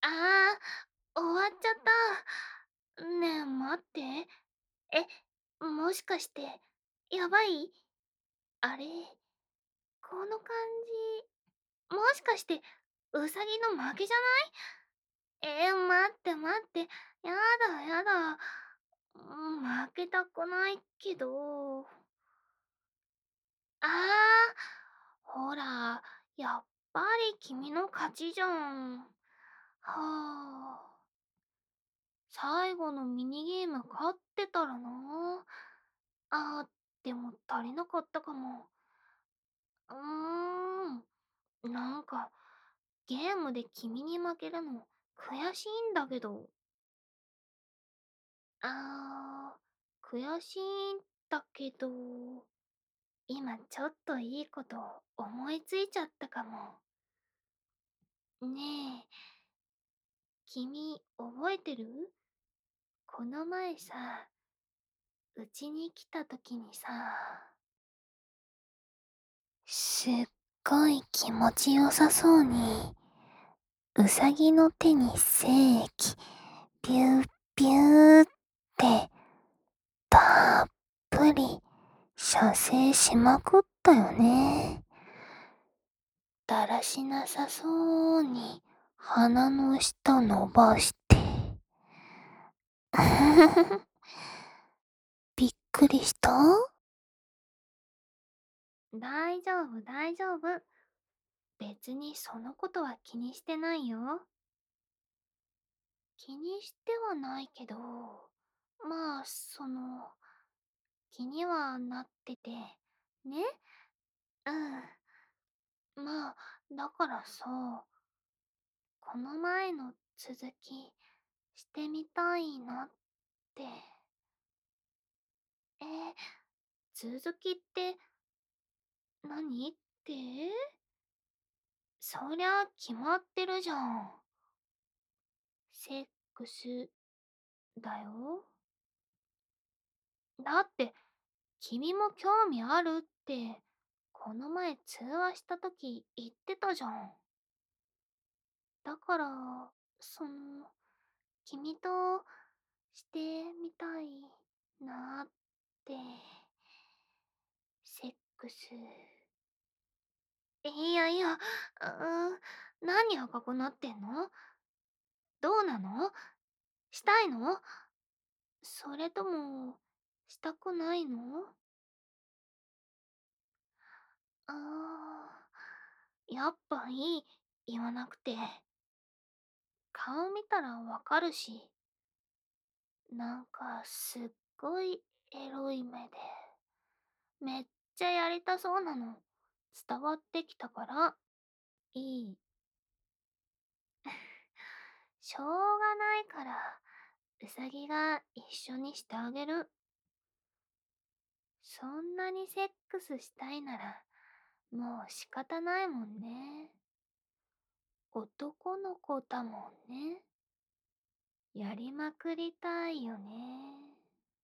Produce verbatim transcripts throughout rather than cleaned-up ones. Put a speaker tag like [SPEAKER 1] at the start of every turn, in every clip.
[SPEAKER 1] ああ、終わっちゃった。ねえ、待って。え、もしかして、やばい？あれ、この感じ、もしかして、ウサギの負けじゃない？えー、待って待って。やだやだ。うん、負けたくないけど。ああ、ほら、やっぱり君の勝ちじゃん。はあ。最後のミニゲーム勝ってたらな。あー、でも足りなかったかも。うーん、なんか、ゲームで君に負けるの悔しいんだけど。あー、悔しいんだけど、今ちょっといいこと思いついちゃったかも。ねえ、君覚えてる？この前さ、うちに来た時にさ、すっごい気持ちよさそうに、うさぎの手に精液、ビュービューって、たっぷり射精しまくったよね。だらしなさそうに鼻の下伸ばして。びっくりした？大丈夫大丈夫。別にそのことは気にしてないよ。気にしてはないけど、まあ、その、気にはなってて、ね。うん。まあ、だからさ、この前の続きしてみたいなって。えー、続きって何って？そりゃ決まってるじゃん。セックスだよ。だって、君も興味あるって、この前通話した時言ってたじゃん。だから、その、君としてみたいなって、セックス。いやいや、うーん、何赤くなってんの？どうなの？したいの？それとも、したくないの？あー、やっぱいい、言わなくて。顔見たらわかるし、なんかすっごいエロい目で、めっちゃやりたそうなの伝わってきたから、いい。しょうがないから、うさぎが一緒にしてあげる。そんなにセックスしたいなら、もう仕方ないもんね。男の子だもんね。やりまくりたいよね。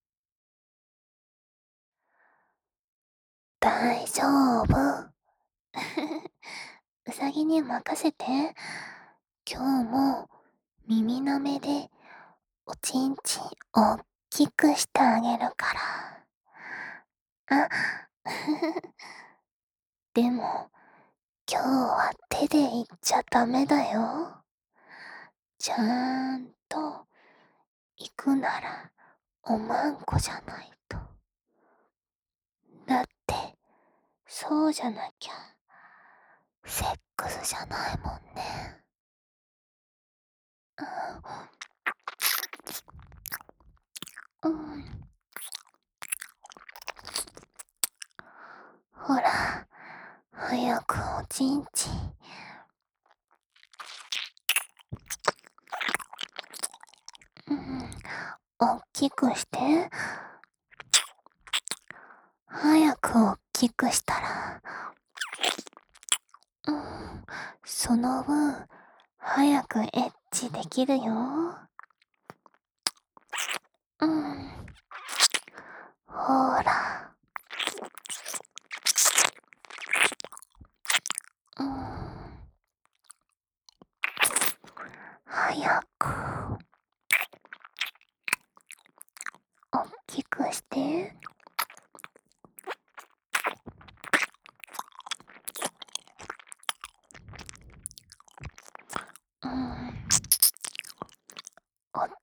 [SPEAKER 1] 大丈夫。うさぎに任せて。今日も耳の目でおちんちんおっきくしてあげるから。あ、でも今日は手でいっちゃダメだよ。ちゃんと行くならおまんこじゃないと。だってそうじゃなきゃセックスじゃないもんね。うん、ほら、早くおちんちん。うん、おっきくして。早くおっきくしたら、うん、その分、早くエッチできるよ。うん、ほら。うん、早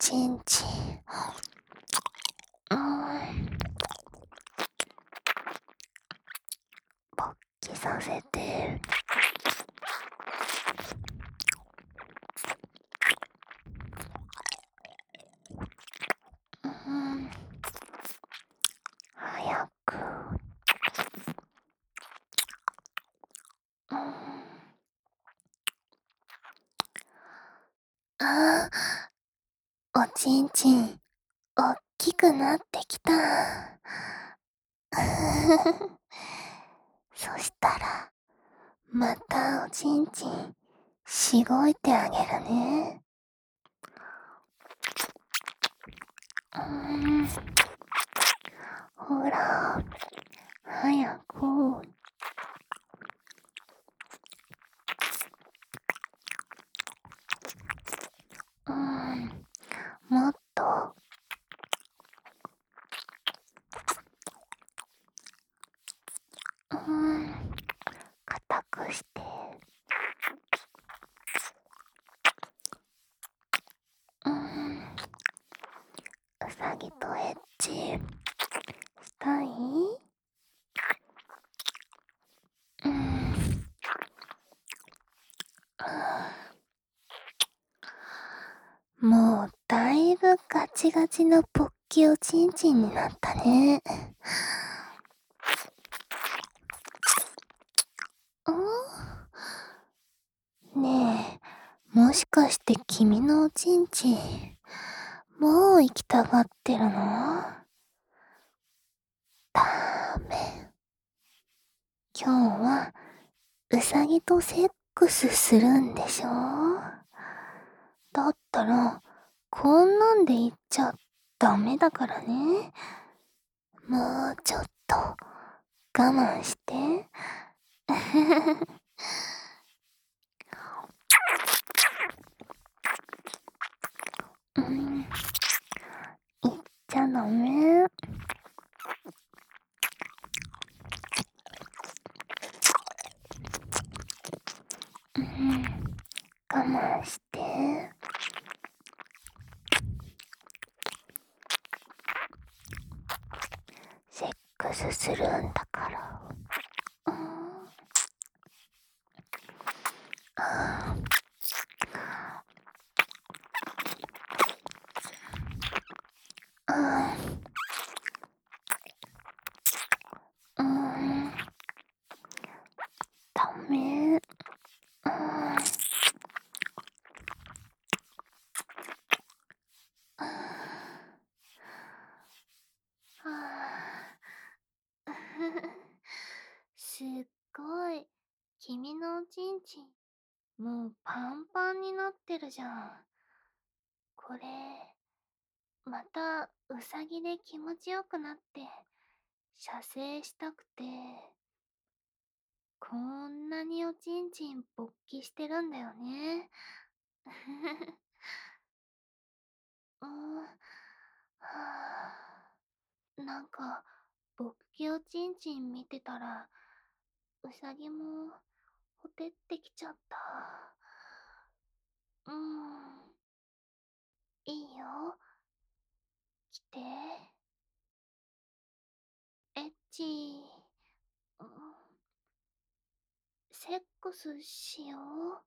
[SPEAKER 1] ちんちん。うーん。勃起させて。うーん。早く。うーん。ああ、おちんちん、おっきくなってきた。そしたら、またおちんちん、しごいてあげるね。うーん。ほら、早く。うーん、もっと。うーん、硬くして。うーん、うさぎとエッチしたい？うーん。もうだいぶガチガチのポッキおちんちんになったね。ん？ねえ、もしかして君のおちんちん、もう行きたがってるの？ダメ。今日はうさぎとセックスするんでしょ？だったら、こんなんで言っちゃダメだからね。もうちょっと我慢して。うん、言っちゃダメ。うん、我慢して。セックスするんだから。うん、ああ、うん、ダメ。うん、はあ、すっごい。君のおちんちん、もうパンパンになってるじゃん。これ、またうさぎで気持ちよくなって、射精したくて、こんなにおちんちん勃起してるんだよね。うん、はあ、なんか、勃起おちんちん見てたら、うさぎも、ほてってきちゃった。うん、いいよ。来て。エッチ。うん、セックスしよう。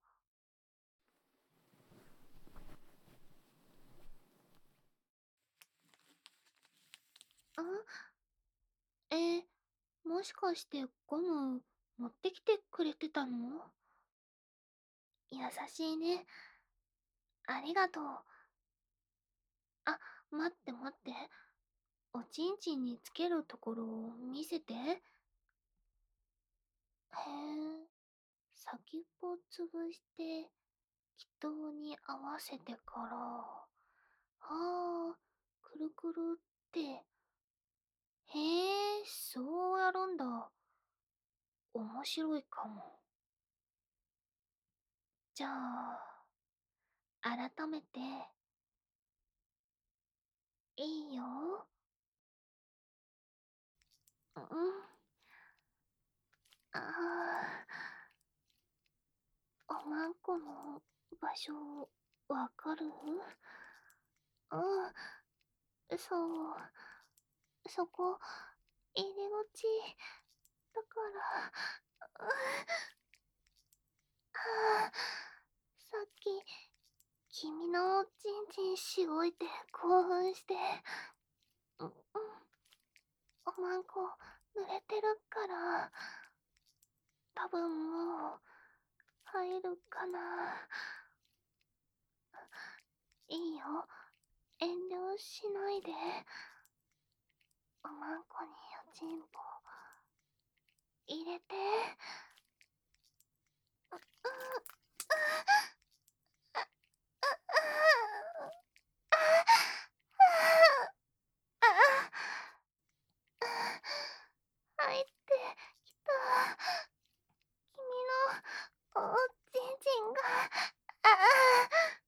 [SPEAKER 1] ん？え、もしかしてゴム持ってきてくれてたの？優しいね。ありがとう。あ、待って待って。おちんちんにつけるところを見せて。へえ、先っぽ潰して気筒に合わせてから、はあ、くるくるって。へえ、そうやるんだ。面白いかも。じゃあ、改めて、いいよ。うん。ああ、おまんこの場所、わかる？ うん、そう。そこ、入り口だから、うん、はあ、さっき、君のちんちんしごいて興奮して、うん、うん、おまんこ濡れてるから、多分もう、入るかな。いいよ、遠慮しないで。おまんこにおちんぽ、入れて。う、うん、入ってきた。君のおちんちんが、ああ、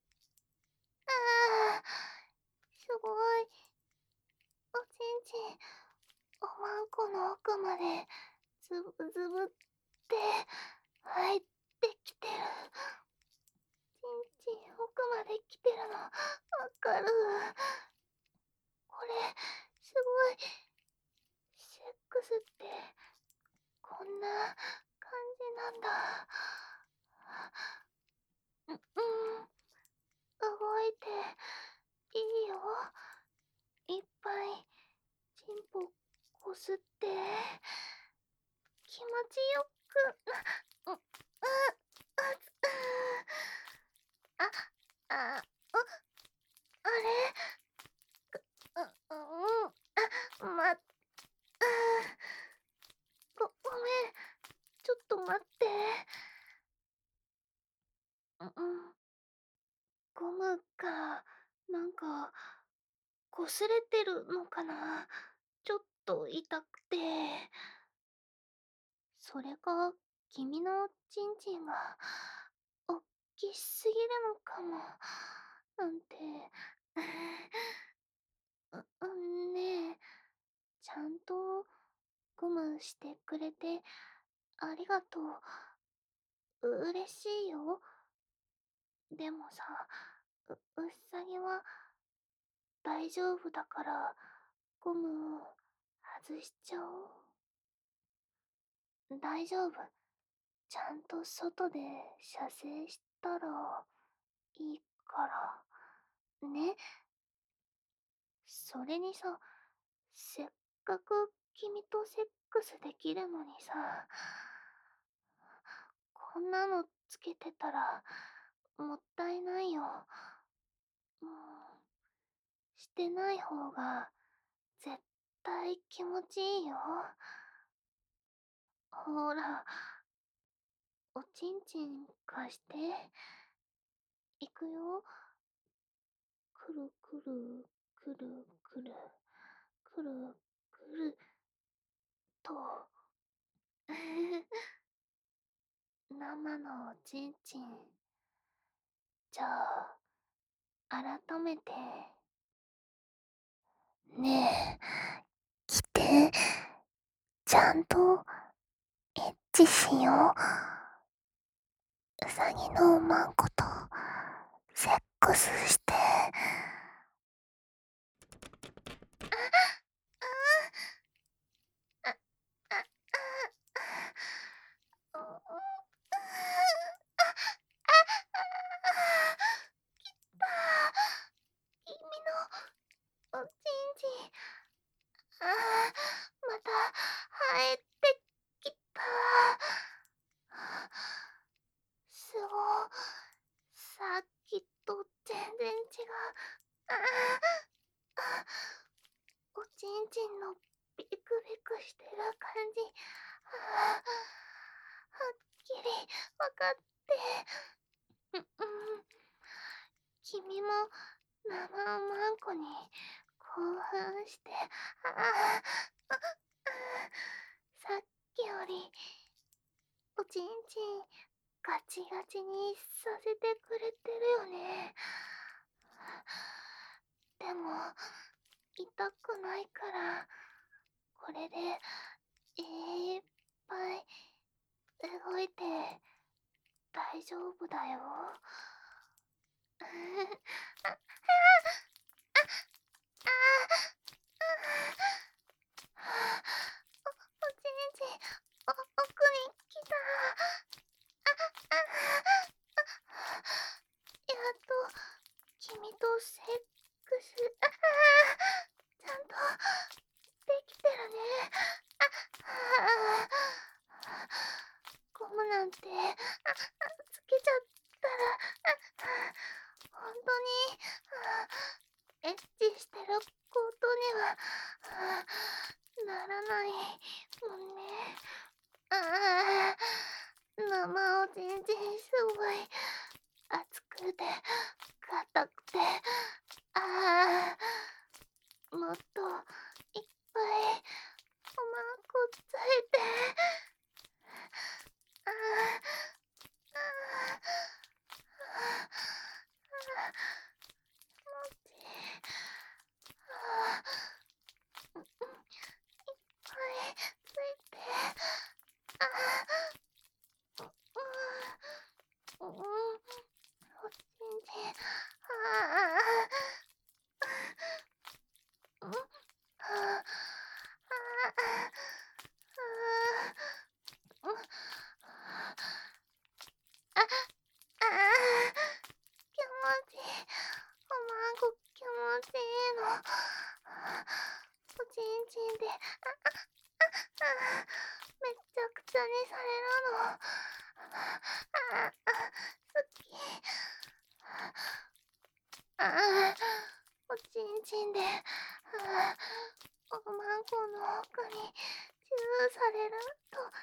[SPEAKER 1] ああ、すごい。おちんちん、おまんこの奥まで、ズブズブって入ってきてる。ちんちん奥まで来てるの、わかる。これ、すごい。セックスって、こんな感じなんだ。う、うん、動いて、いいよ。いっぱい、チンポこすって、気持ちよく、う、う、う、あ、あ、う、あれ、う、う、うん、あ、ま、ご、ごめん、ちょっと待って。うん、ゴムが、なんか、擦れてるのかな。ちょっと痛くて。それか、君のちんちんが、おっきすぎるのかも、なんて。う、うんねえ、ちゃんと、ゴムしてくれて、ありがとう。う、嬉しいよ。でもさ、う、うさぎは、大丈夫だから、ゴム、外しちゃおう。大丈夫。ちゃんと外で射精したらいいから。ね。それにさ、せっかく君とセックスできるのにさ、こんなのつけてたら、もったいないよ。もう、してない方が、絶対気持ちいいよ。ほら、おちんちん貸して。いくよ。くるくる、くるくる、くるくると。生のおちんちん。じゃあ、改めて。ねえ、来て。ちゃんと、エッチしよう。うさぎのおまんこと、セックスして。あ、あ、あ、あ、あ、あ、きた。君のおちんちん。ああ、また生えてきた。すご。さっきと全然違う。ああ、おちんちんのビクビクしてる感じ。はあ、はっきりわかって。う、うん。君も生おまんこに興奮して、ああ、あ、さっきより、おちんちん、ガチガチにさせてくれてるよね。でも、痛くないから、これで、いっぱい、動いて、大丈夫だよ。あ、あ、あ、 もうね。ああ、生おちんちんすごい熱くて硬くて、ああ、もっといっぱいおまんこついて、ああ、ああ、ああ、もち、ああ、うんうん、いっぱいついて、ああ、ううん、うん、おちんちん、ああ、うん、はあ、ああ、ああ、うん、あ、ああ、気持ちいい。おまんこ気持ちいいの。おちんちんで、あ、あ、あ、あ、めっちゃくちゃにされるの。あ、あ、好き。ああ、おちんちんで、あ、おまんこの奥にチューされると、あ、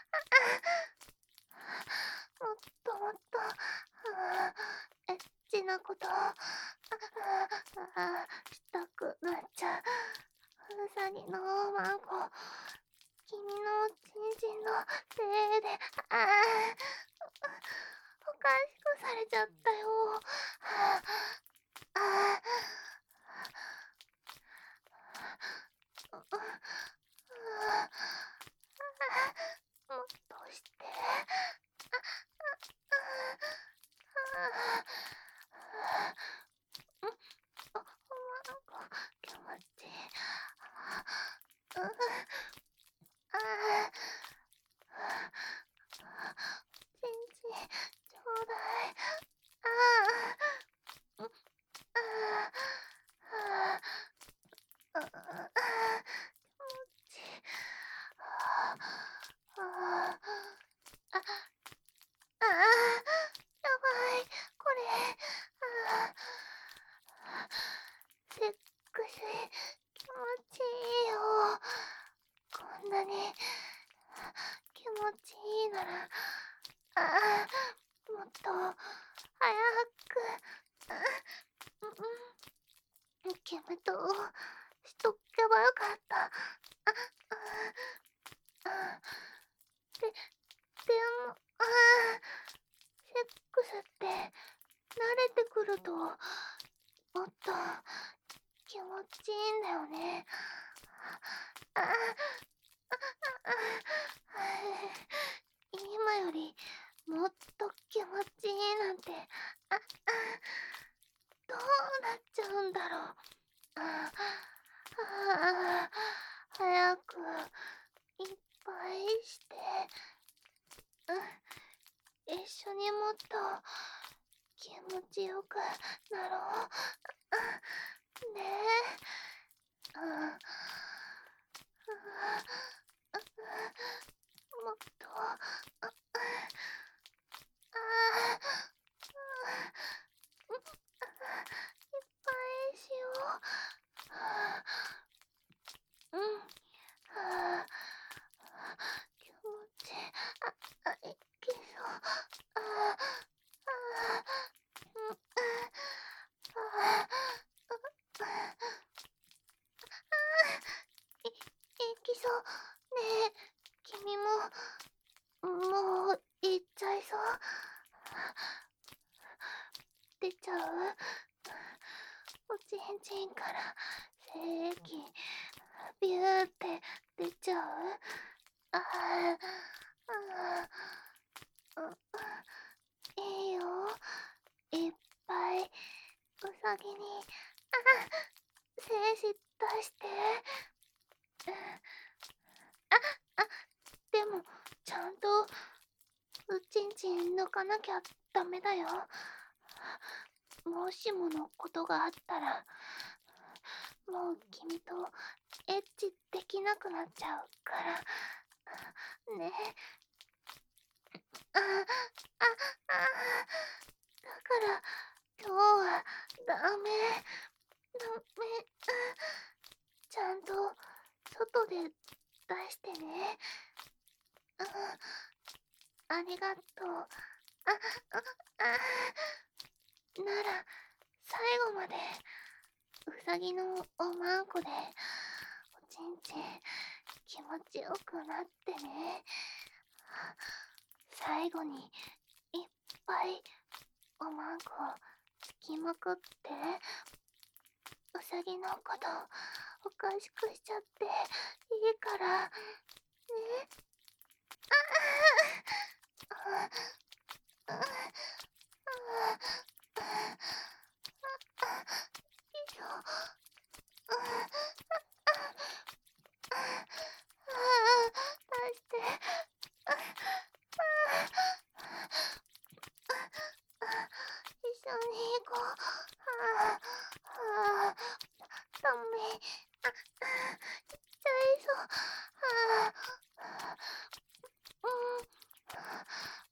[SPEAKER 1] あ、もっともっと、あ、エッチなこと、あ、あ、したくなっちゃう。うさぎのおまんこ、君のおちんちんのせいで、ああ、おかしくされちゃったよ。ああ、ああ、もっとして。あ、あ、あ、あ、うん、おおまんこ気持ちいい。うん、ああ、ちんちんちょうだい。ああ、うん、ああ、ああ、ああ、気持ちいい。ああ、ああ、あ、ああ、やばい、これ。ああ、セックス気持ちいいよ。こんなに気持ちいいなら、ああ、もっと早く、あ、うん、君としとけばよかった。あ、あ、あ、で、でも、ああ、セックスって慣れてくるともっと気持ちいいんだよね。ああ、ああ、今よりもっと気持ちいいなんて、あ、あ、どうなっちゃうんだろう。ああ、早くいっぱいして、うん、一緒にもっと気持ちよくなろう。ねえ。うん、もっと、ああ、うん、いっぱいしよう。うん。はあ、気持ちいい。あ、あ、いけそう。ああ、ああ、うん、ああ、い、いきそう。ねえ、君も、もう、行っちゃいそう。出ちゃう？おちんちんから精液ビューって出ちゃう？ああ、ああ、いいよ。いっぱい、うさぎに、あ、精子出して。あ、あ、でも、ちゃんと、うちんちん抜かなきゃダメだよ。もしものことがあったら、もう君とエッチできなくなっちゃうから。ね。あ、あ、あ、だから今日はダメ、ダメ。ちゃんと外で出してね。うん、ありがとう。あ、あ、あなら、最後まで、うさぎのおまんこで、おちんちん、気持ちよくなってね。最後に、いっぱい、おまんこ、つきまくって、うさぎのことおかしくしちゃっていいからね。ああああああいいよ。ああ出して。ああ一緒に行こう。ああダメ。あ痛いぞ。ああうん。あ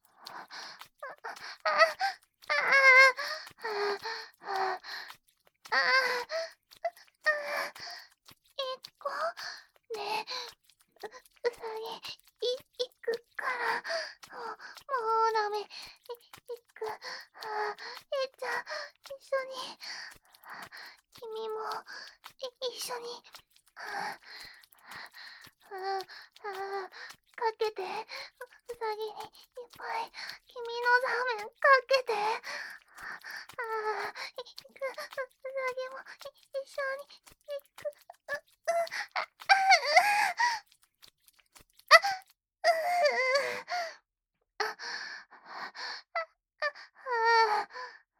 [SPEAKER 1] あああああ行こうね。う、うさぎ、い、行くから。もう、もうダメ。い、行く。あ、えいちゃん、一緒に。君も、い、一緒に。あ、あ、あ、かけて。う、うさぎにいっぱい、君のザーメンかけて。あ、あ、いく。う、うさぎも、い、一緒に。行く。う、う、あ、あ、あ、あ、あ、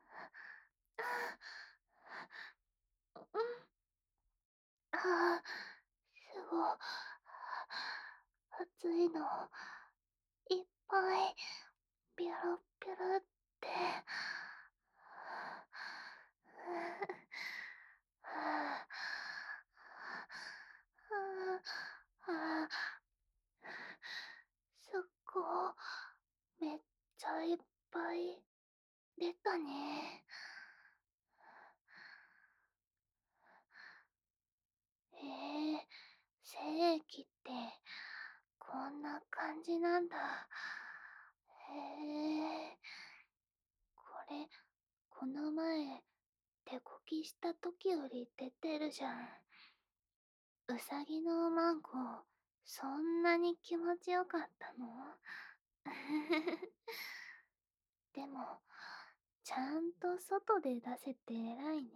[SPEAKER 1] うん、あ、すご暑いのいっぱいピョロピョロってはあはあすっごめっちゃいっぱい出たね。へえ、精液ってこんな感じなんだ。へえ、これ、この前、手こきした時より出てるじゃん。うさぎのおまんこ、そんなに気持ちよかったの？でも、ちゃんと外で出せて偉いね。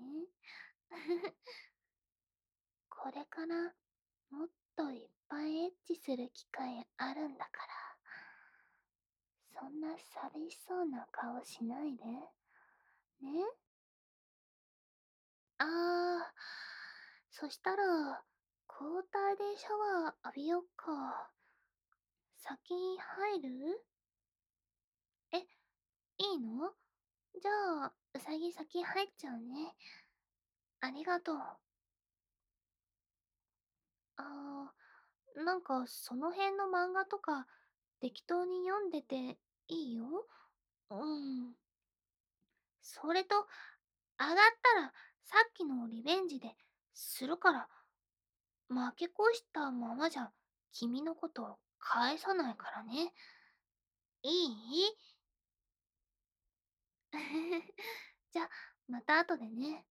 [SPEAKER 1] これからもっといっぱいエッチする機会あるんだから、そんな寂しそうな顔しないで。ね？あー、そしたら、交代でシャワー浴びよっか。先入る？え、いいの？じゃあ、うさぎ先入っちゃうね。ありがとう。あー、なんかその辺の漫画とか適当に読んでていいよ。うん。それと、上がったらさっきのリベンジでするから、負け越したままじゃ君のこと返さないからね。いい？じゃ、また後でね。